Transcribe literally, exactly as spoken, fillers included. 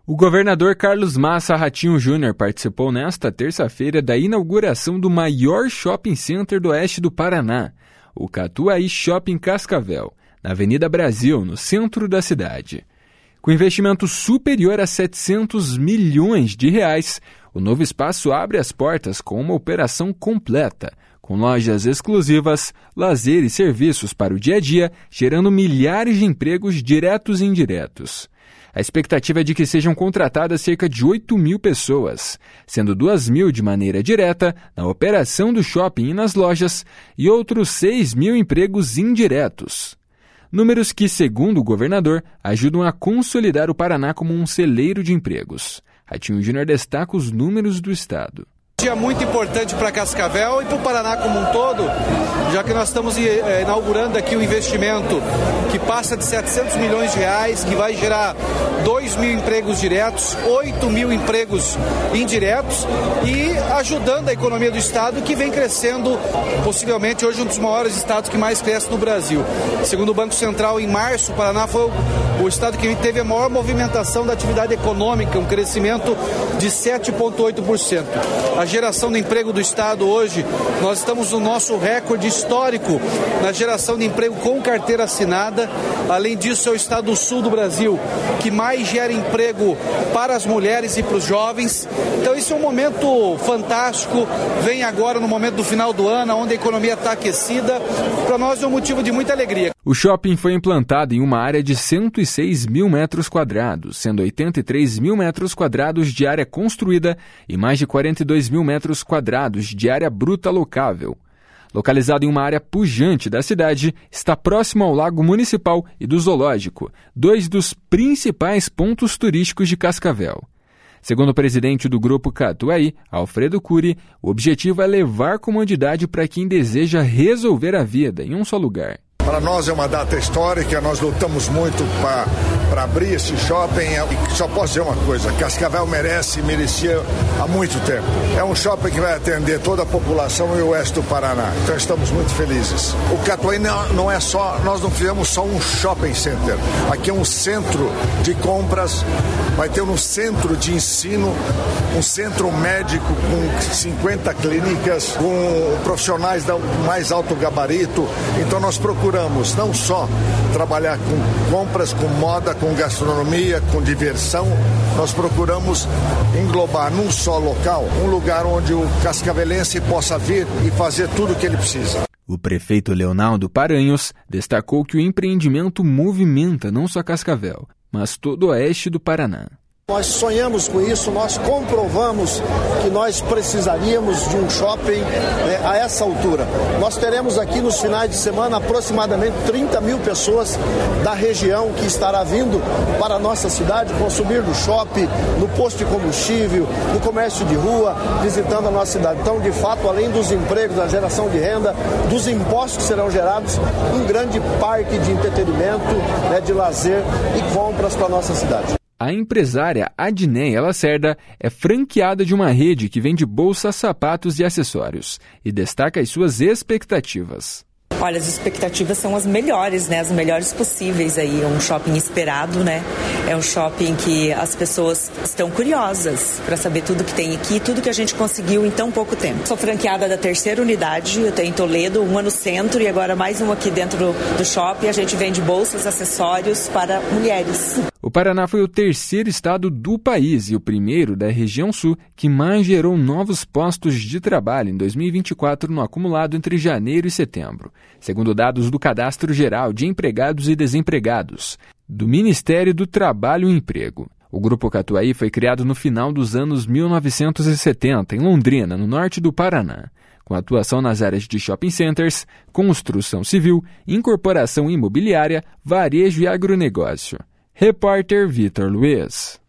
O governador Carlos Massa Ratinho Júnior participou nesta terça-feira da inauguração do maior shopping center do oeste do Paraná, o Catuaí Shopping Cascavel, na Avenida Brasil, no centro da cidade. Com investimento superior a setecentos milhões de reais, o novo espaço abre as portas com uma operação completa, com lojas exclusivas, lazer e serviços para o dia a dia, gerando milhares de empregos diretos e indiretos. A expectativa é de que sejam contratadas cerca de oito mil pessoas, sendo duas mil de maneira direta na operação do shopping e nas lojas e outros seis mil empregos indiretos. Números que, segundo o governador, ajudam a consolidar o Paraná como um celeiro de empregos. Ratinho Júnior destaca os números do estado. Dia muito importante para Cascavel e para o Paraná como um todo, já que nós estamos inaugurando aqui um investimento que passa de setecentos milhões de reais, que vai gerar dois mil empregos diretos, oito mil empregos indiretos e ajudando a economia do estado, que vem crescendo, possivelmente hoje um dos maiores estados que mais cresce no Brasil. Segundo o Banco Central, em março, o Paraná foi o estado que teve a maior movimentação da atividade econômica, um crescimento de sete vírgula oito por cento. A geração de emprego do estado hoje, nós estamos no nosso recorde histórico na geração de emprego com carteira assinada. Além disso, é o estado do sul do Brasil que mais gera emprego para as mulheres e para os jovens. Então isso é um momento fantástico, vem agora no momento do final do ano, onde a economia está aquecida. Para nós é um motivo de muita alegria. O shopping foi implantado em uma área de cento e seis mil metros quadrados, sendo oitenta e três mil metros quadrados de área construída e mais de quarenta e dois mil metros quadrados de área bruta locável. Localizado em uma área pujante da cidade, está próximo ao Lago Municipal e do Zoológico, dois dos principais pontos turísticos de Cascavel. Segundo o presidente do Grupo Catuaí, Alfredo Cury, o objetivo é levar comodidade para quem deseja resolver a vida em um só lugar. Para nós é uma data histórica, nós lutamos muito para abrir esse shopping e só posso dizer uma coisa, Cascavel merece, merecia há muito tempo. É um shopping que vai atender toda a população e o oeste do Paraná, então estamos muito felizes. O Catuaí não, não é só, nós não fizemos só um shopping center, aqui é um centro de compras, vai ter um centro de ensino, um centro médico com cinquenta clínicas, com profissionais do mais alto gabarito, então nós procuramos não só trabalhar com compras, com moda, com gastronomia, com diversão, nós procuramos englobar num só local, um lugar onde o cascavelense possa vir e fazer tudo o que ele precisa. O prefeito Leonardo Paranhos destacou que o empreendimento movimenta não só Cascavel, mas todo o oeste do Paraná. Nós sonhamos com isso, nós comprovamos que nós precisaríamos de um shopping né, a essa altura. Nós teremos aqui nos finais de semana aproximadamente trinta mil pessoas da região que estará vindo para a nossa cidade consumir no shopping, no posto de combustível, no comércio de rua, visitando a nossa cidade. Então, de fato, além dos empregos, da geração de renda, dos impostos que serão gerados, um grande parque de entretenimento, né, de lazer e compras para a nossa cidade. A empresária Adneia Lacerda é franqueada de uma rede que vende bolsas, sapatos e acessórios e destaca as suas expectativas. Olha, as expectativas são as melhores, né? As melhores possíveis aí. É um shopping esperado, né? É um shopping que as pessoas estão curiosas para saber tudo que tem aqui, tudo que a gente conseguiu em tão pouco tempo. Sou franqueada da terceira unidade, eu tenho em Toledo, uma no centro e agora mais uma aqui dentro do, do shopping. A gente vende bolsas, acessórios para mulheres. O Paraná foi o terceiro estado do país e o primeiro da região sul que mais gerou novos postos de trabalho em dois mil e vinte e quatro no acumulado entre janeiro e setembro, segundo dados do Cadastro Geral de Empregados e Desempregados, do Ministério do Trabalho e Emprego. O Grupo Catuaí foi criado no final dos anos mil novecentos e setenta, em Londrina, no norte do Paraná, com atuação nas áreas de shopping centers, construção civil, incorporação imobiliária, varejo e agronegócio. Repórter Vitor Luiz.